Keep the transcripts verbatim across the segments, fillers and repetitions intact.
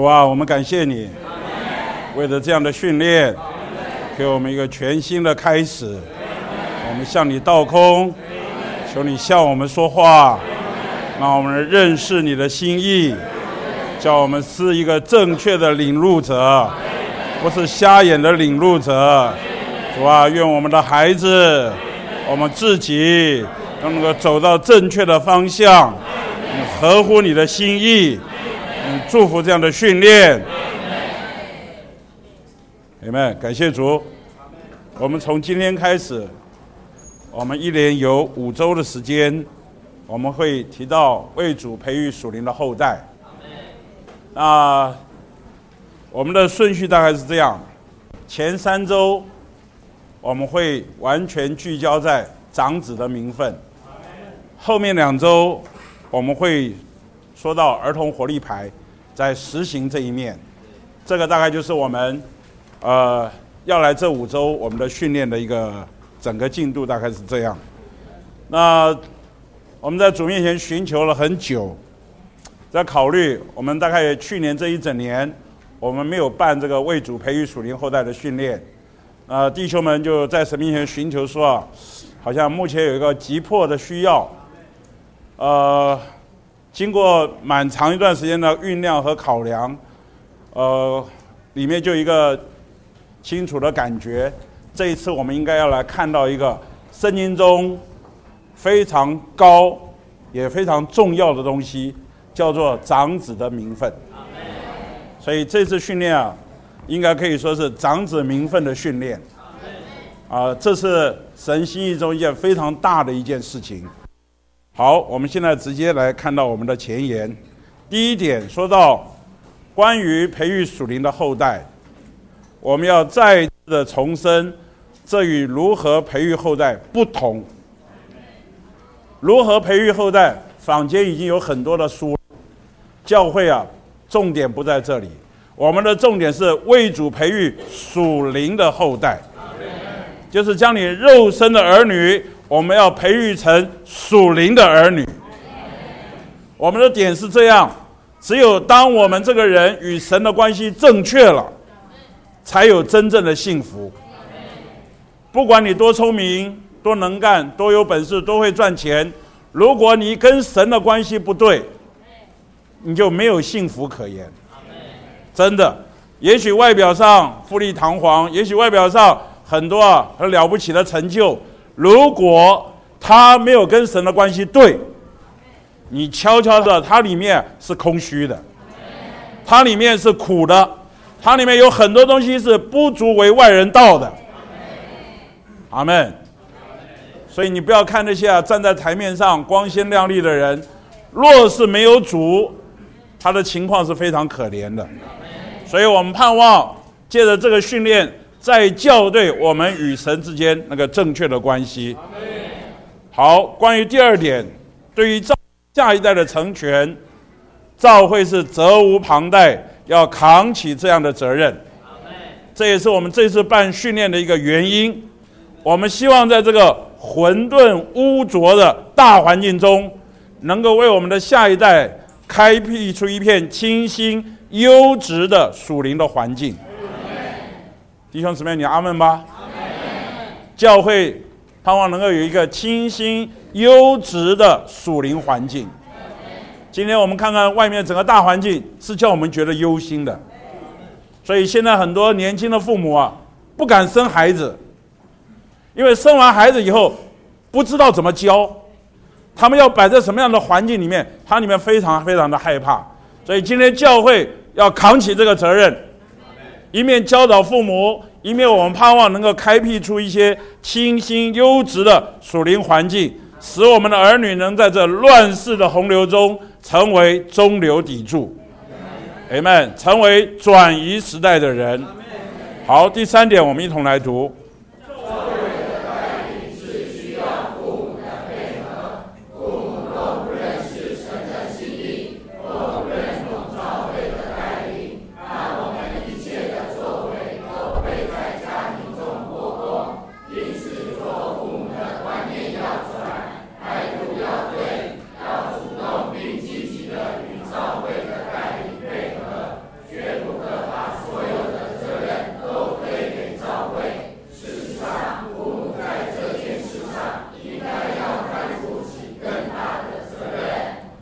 主啊，我们感谢你，为了这样的训练，给我们一个全新的开始。我们向你倒空，求你向我们说话，让我们认识你的心意，叫我们是一个正确的领路者，不是瞎眼的领路者。主啊，愿我们的孩子，我们自己都能够走到正确的方向，合乎你的心意。祝福这样的训练。Amen， 感谢主。我们从今天开始，我们一连有五周的时间，我们会提到为主培育属灵的后代。那我们的顺序大概是这样：前三周我们会完全聚焦在长子的名分，后面两周我们会说到儿童活力牌在实行这一面。这个大概就是我们呃要来这五周我们的训练的一个整个进度，大概是这样。那我们在主面前寻求了很久，在考虑我们大概去年这一整年我们没有办这个为主培育属灵后代的训练，呃弟兄们就在神面前寻求说啊，好像目前有一个急迫的需要。呃经过蛮长一段时间的酝酿和考量，呃里面就一个清楚的感觉，这一次我们应该要来看到一个圣经中非常高也非常重要的东西，叫做长子的名分。所以这次训练啊，应该可以说是长子名分的训练。啊、呃，这是神心意中一件非常大的一件事情。好，我们现在直接来看到我们的前言。第一点说到关于培育属灵的后代，我们要再次的重申，这与如何培育后代不同。如何培育后代，坊间已经有很多的书，教会啊，重点不在这里。我们的重点是为主培育属灵的后代，就是将你肉身的儿女，我们要培育成属灵的儿女。我们的点是这样，只有当我们这个人与神的关系正确了，才有真正的幸福。不管你多聪明、多能干、多有本事、多会赚钱，如果你跟神的关系不对，你就没有幸福可言。真的，也许外表上富丽堂皇，也许外表上很多啊很了不起的成就，如果他没有跟神的关系对，你悄悄的，它里面是空虚的，它里面是苦的，它里面有很多东西是不足为外人道的。阿们。所以你不要看那些啊站在台面上光鲜亮丽的人，若是没有主，他的情况是非常可怜的。所以我们盼望借着这个训练，在校对我们与神之间那个正确的关系。好，关于第二点，对于下一代的成全，教会是责无旁贷，要扛起这样的责任。这也是我们这次办训练的一个原因。我们希望在这个混沌污浊的大环境中，能够为我们的下一代开辟出一片清新优质的属灵的环境。弟兄姊妹，你阿们吧。教会盼望能够有一个清新优质的属灵环境。今天我们看看外面整个大环境，是叫我们觉得忧心的。所以现在很多年轻的父母啊，不敢生孩子，因为生完孩子以后不知道怎么教，他们要摆在什么样的环境里面，他里面非常非常的害怕。所以今天教会要扛起这个责任，一面教导父母，一面我们盼望能够开辟出一些清新优质的属灵环境，使我们的儿女能在这乱世的洪流中成为中流砥柱。Amen， 成为转移时代的人。好，第三点我们一同来读。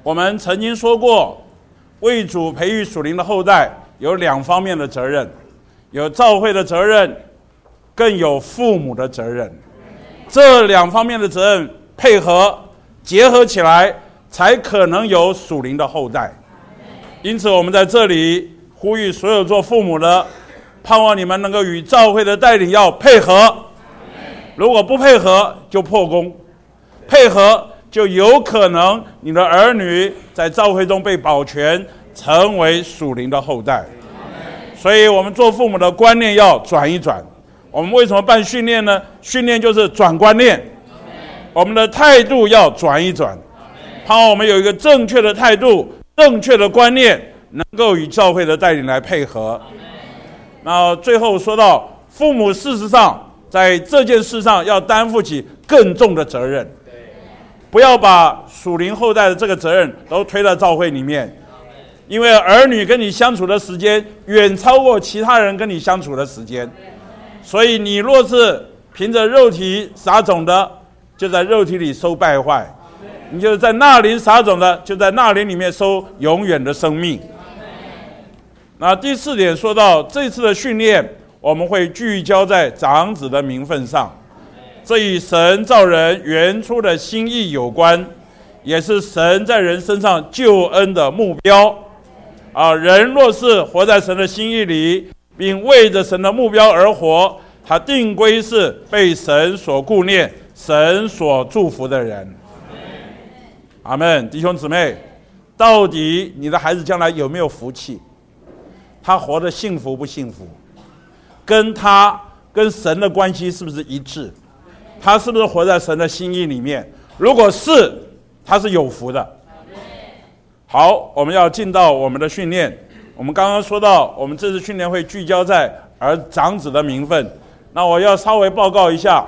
我们曾经说过，为主培育属灵的后代有两方面的责任，有教会的责任，更有父母的责任。这两方面的责任配合结合起来，才可能有属灵的后代。因此我们在这里呼吁所有做父母的，盼望你们能够与教会的带领要配合，如果不配合就破功，配合就有可能你的儿女在教会中被保全，成为属灵的后代。所以我们做父母的观念要转一转。我们为什么办训练呢？训练就是转观念，我们的态度要转一转，盼望我们有一个正确的态度，正确的观念，能够与教会的带领来配合。那最后说到父母，事实上在这件事上要担负起更重的责任，不要把属灵后代的这个责任都推到教会里面，因为儿女跟你相处的时间远超过其他人跟你相处的时间，所以你若是凭着肉体撒种的，就在肉体里收败坏，你就在那灵撒种的，就在那灵里面收永远的生命。那第四点说到这次的训练，我们会聚焦在长子的名分上，这与神造人原初的心意有关，也是神在人身上救恩的目标啊。人若是活在神的心意里，并为着神的目标而活，他定归是被神所顾念、神所祝福的人。阿们。弟兄姊妹，到底你的孩子将来有没有福气？他活得幸福不幸福？跟他跟神的关系是不是一致？他是不是活在神的心意里面？如果是，他是有福的。好，我们要进到我们的训练。我们刚刚说到，我们这次训练会聚焦在儿长子的名分。那我要稍微报告一下，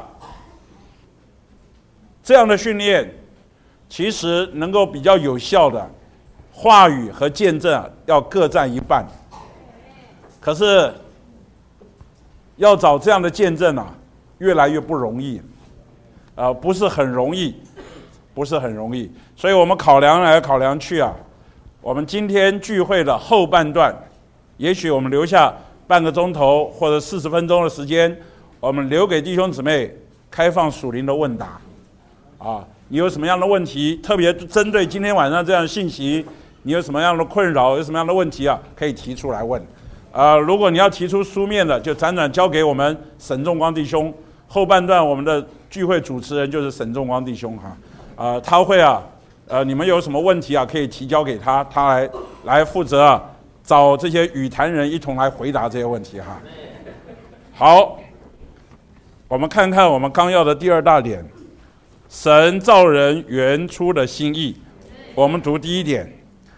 这样的训练其实能够比较有效的话语和见证啊，要各占一半。可是要找这样的见证啊，越来越不容易，呃，不是很容易，不是很容易。所以我们考量来考量去啊，我们今天聚会的后半段，也许我们留下半个钟头或者四十分钟的时间，我们留给弟兄姊妹开放属灵的问答。啊，你有什么样的问题？特别针对今天晚上这样的信息，你有什么样的困扰？有什么样的问题啊？可以提出来问。呃，如果你要提出书面的，就辗转交给我们沈仲光弟兄。后半段我们的聚会主持人就是沈仲光弟兄哈，呃，他会啊，呃，你们有什么问题啊，可以提交给他，他来来负责啊，找这些语坛人一同来回答这些问题哈。好，我们看看我们纲要的第二大点，神造人原初的心意。我们读第一点。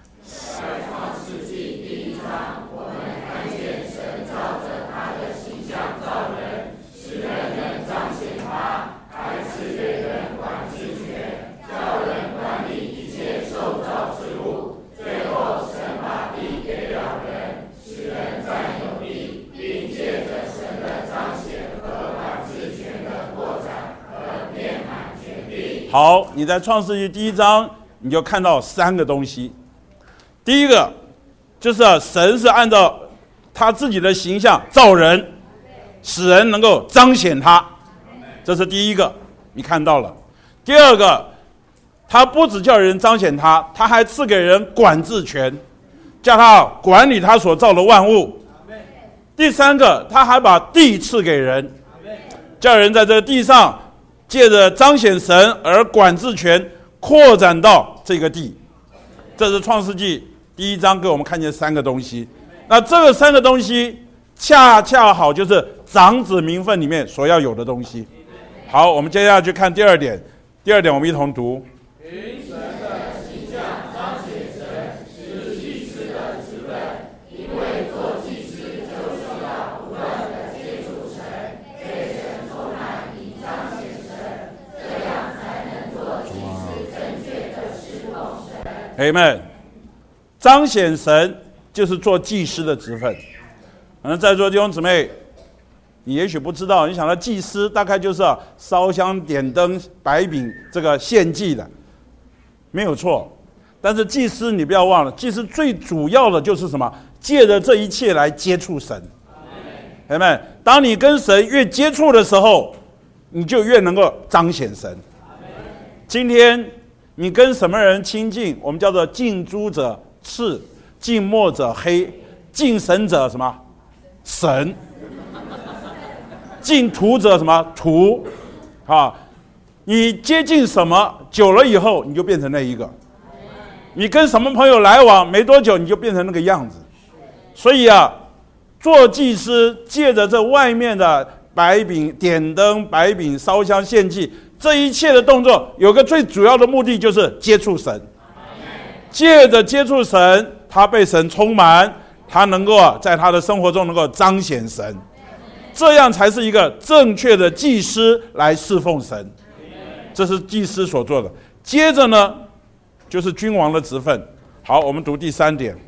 好，你在创世纪第一章你就看到三个东西。第一个就是啊，神是按照他自己的形象造人，使人能够彰显他，这是第一个，你看到了。第二个，他不只叫人彰显他，他还赐给人管制权，叫他管理他所造的万物。第三个，他还把地赐给人，叫人在这个地上借着彰显神而管制权扩展到这个地。这是创世纪第一章给我们看见三个东西。那这个三个东西恰恰好就是长子名分里面所要有的东西。好，我们接下来去看第二点。第二点我们一同读。凭神的形象彰显神，是祭司的职分，因为做祭司就需要不断的接触神，被神充满以彰显神，这样才能做祭司正确的侍奉神。Amen。彰显神就是做祭司的职分。可能在座弟兄姊妹，你也许不知道，你想到祭司大概就是啊烧香点灯摆饼这个献祭的，没有错。 但是祭司你不要忘了，祭司最主要的就是什么？借着这一切来接触神。阿们。当你跟神越接触的时候，你就越能够彰显神。今天你跟什么人亲近？我们叫做近朱者赤，近墨者黑，近神者什么？神。近途者什么？途。啊，你接近什么，久了以后你就变成那一个。你跟什么朋友来往，没多久你就变成那个样子。所以啊，做祭司借着这外面的白饼、点灯、白饼、烧香献祭，这一切的动作，有个最主要的目的就是接触神。借着接触神，他被神充满，他能够啊，在他的生活中能够彰显神，这样才是一个正确的祭司来侍奉神。这是祭司所做的。接着呢，就是君王的职分。好，我们读第三点。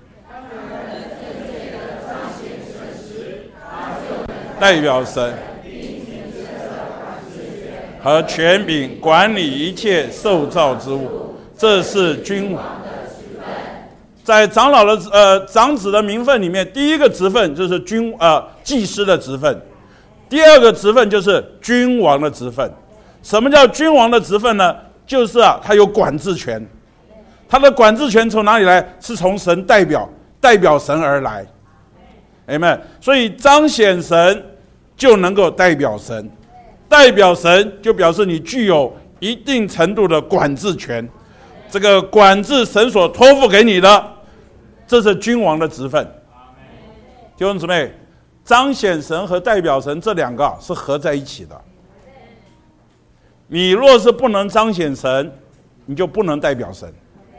代表神和权柄管理一切受造之物，这是君王的职分。在长老的呃长子的名分里面，第一个职分就是君呃祭司的职分，第二个职分就是君王的职分。什么叫君王的职分呢？就是啊，他有管制权。他的管制权从哪里来？是从神代表代表神而来。Amen。所以彰显神就能够代表神，代表神就表示你具有一定程度的管制权。这个管制神所托付给你的，这是君王的职分。弟兄姊妹，彰显神和代表神这两个是合在一起的。你若是不能彰显神，你就不能代表神。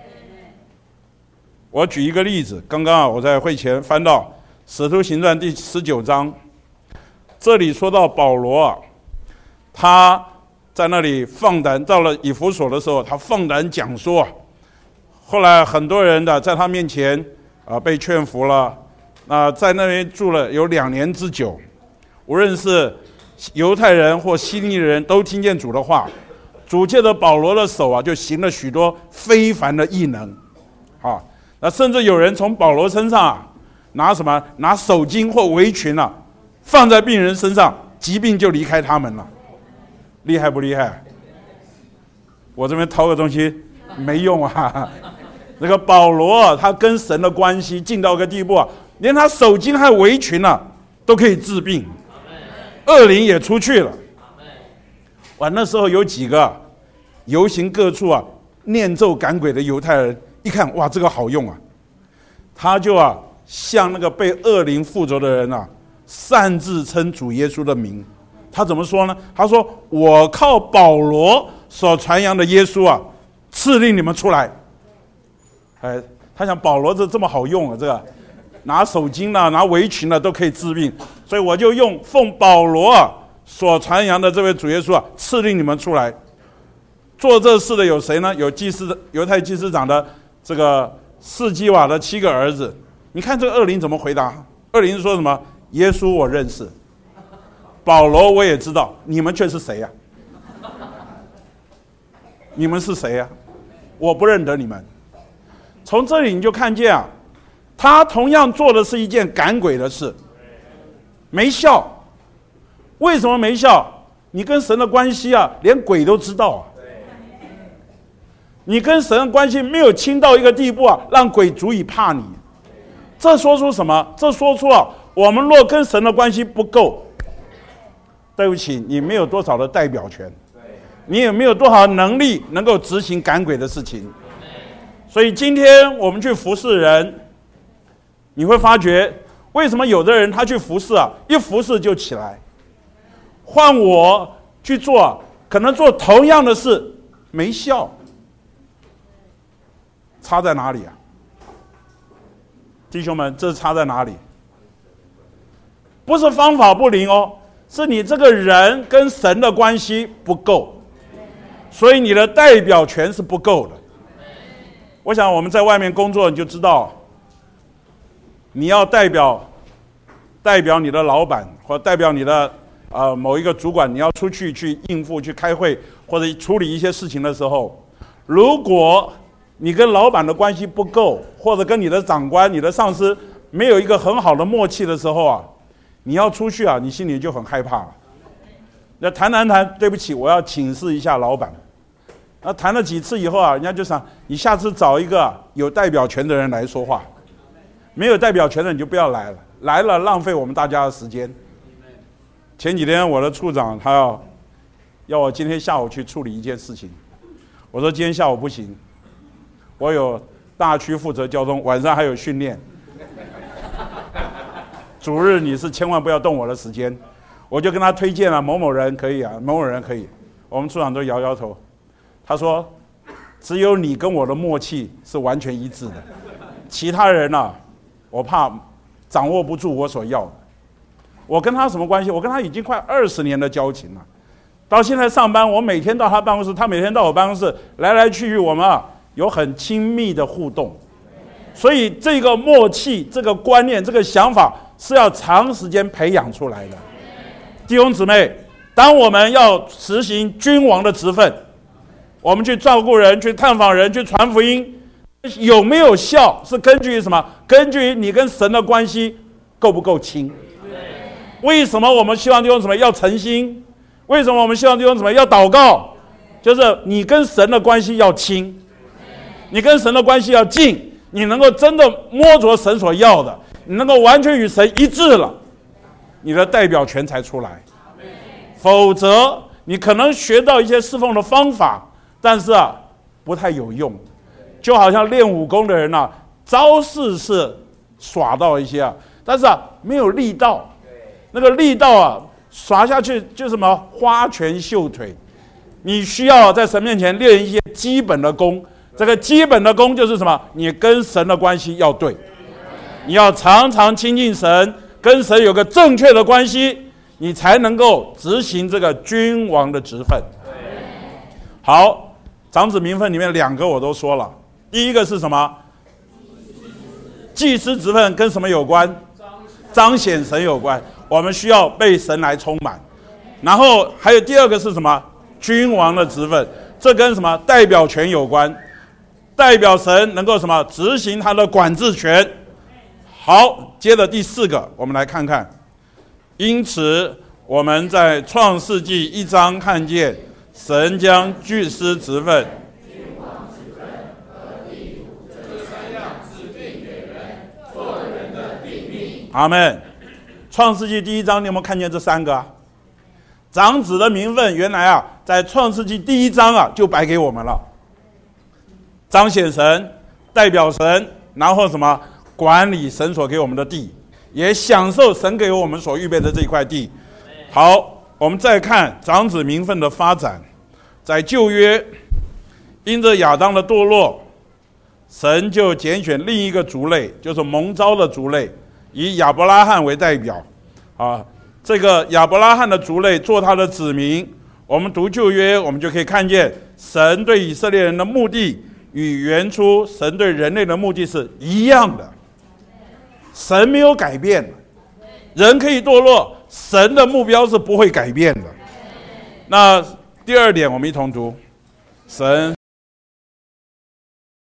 我举一个例子，刚刚啊我在会前翻到使徒行传第十九章，这里说到保罗啊，他在那里放胆，到了以弗所的时候，他放胆讲说啊，后来很多人的在他面前啊、呃、被劝服了，那、呃、在那边住了有两年之久，无论是犹太人或希利尼人都听见主的话，主借着保罗的手啊，就行了许多非凡的异能啊。那甚至有人从保罗身上啊，拿什么拿手巾或围裙啊，放在病人身上，疾病就离开他们了。厉害不厉害？我这边掏个东西没用啊。那个保罗啊，他跟神的关系近到一个地步啊，连他手巾和围裙啊都可以治病，恶灵也出去了。哇，那时候有几个游行各处啊念咒赶鬼的犹太人，一看哇，这个好用啊，他就啊向那个被恶灵附着的人啊擅自称主耶稣的名。他怎么说呢？他说：“我靠保罗所传扬的耶稣啊，赐令你们出来。”哎，他想保罗这这么好用啊，这个拿手巾啊、拿围裙啊都可以治病，所以我就用奉保罗啊所传扬的这位主耶稣啊，赐令你们出来。做这事的有谁呢？有祭司犹太祭司长的这个士基瓦的七个儿子。你看这个恶灵怎么回答？恶灵说什么？耶稣我认识，保罗我也知道，你们却是谁呀、啊？你们是谁呀、啊？我不认得你们。从这里你就看见啊，他同样做的是一件赶鬼的事，没效。为什么没效？你跟神的关系啊，连鬼都知道啊。你跟神的关系没有亲到一个地步啊，让鬼足以怕你。这说出什么？这说出啊，我们若跟神的关系不够，对不起，你没有多少的代表权，你也没有多少能力能够执行赶鬼的事情。所以今天我们去服侍人，你会发觉为什么有的人他去服侍啊，一服侍就起来，换我去做，可能做同样的事没效，差在哪里啊？弟兄们，这差在哪里？不是方法不灵哦，是你这个人跟神的关系不够，所以你的代表权是不够的。我想我们在外面工作，你就知道，你要代表代表你的老板，或代表你的呃某一个主管，你要出去去应付、去开会或者处理一些事情的时候，如果你跟老板的关系不够，或者跟你的长官、你的上司没有一个很好的默契的时候啊，你要出去啊，你心里就很害怕。那谈谈谈，对不起，我要请示一下老板。那谈了几次以后啊，人家就想你下次找一个有代表权的人来说话，没有代表权的你就不要来了，来了浪费我们大家的时间。前几天我的处长他要要我今天下午去处理一件事情，我说今天下午不行，我有大区负责交通，晚上还有训练，主日你是千万不要动我的时间。我就跟他推荐了某某人可以啊，某某人可以，我们处长都摇摇头。他说只有你跟我的默契是完全一致的，其他人啊我怕掌握不住我所要的。我跟他什么关系？我跟他已经快二十年的交情了，到现在上班我每天到他办公室，他每天到我办公室，来来去去我们啊有很亲密的互动。所以这个默契、这个观念、这个想法是要长时间培养出来的。弟兄姊妹，当我们要实行君王的职分，我们去照顾人、去探访人、去传福音，有没有效是根据什么？根据你跟神的关系够不够亲。为什么我们希望弟兄姊妹要诚心？为什么我们希望弟兄姊妹要祷告？就是你跟神的关系要亲，你跟神的关系要近，你能够真的摸着神所要的，你能够完全与神一致了，你的代表权才出来。否则你可能学到一些侍奉的方法，但是啊不太有用。就好像练武功的人啊，招式是耍到一些啊，但是啊没有力道，那个力道啊耍下去就什么花拳绣腿。你需要在神面前练一些基本的功，这个基本的功就是什么？你跟神的关系要对，你要常常亲近神，跟神有个正确的关系，你才能够执行这个君王的职分。好，长子名分里面两个我都说了，第一个是什么？祭司职分跟什么有关？彰显神有关，我们需要被神来充满。然后还有第二个是什么？君王的职分，这跟什么？代表权有关，代表神能够什么？执行他的管制权。好，接着第四个，我们来看看。因此我们在创世纪一章看见神将祭司职分、君王职分和地土这三样指定给人，做人的定命。阿们。创世纪第一章你有没有看见这三个啊？长子的名分原来啊在创世纪第一章啊就摆给我们了，彰显神、代表神，然后什么？管理神所给我们的地，也享受神给我们所预备的这一块地。好，我们再看长子名分的发展。在旧约，因着亚当的堕落，神就拣选另一个族类，就是蒙召的族类，以亚伯拉罕为代表啊。这个亚伯拉罕的族类做他的子民。我们读旧约，我们就可以看见神对以色列人的目的与原初神对人类的目的是一样的。神没有改变，人可以堕落，神的目标是不会改变的。那第二点，我们一同读，神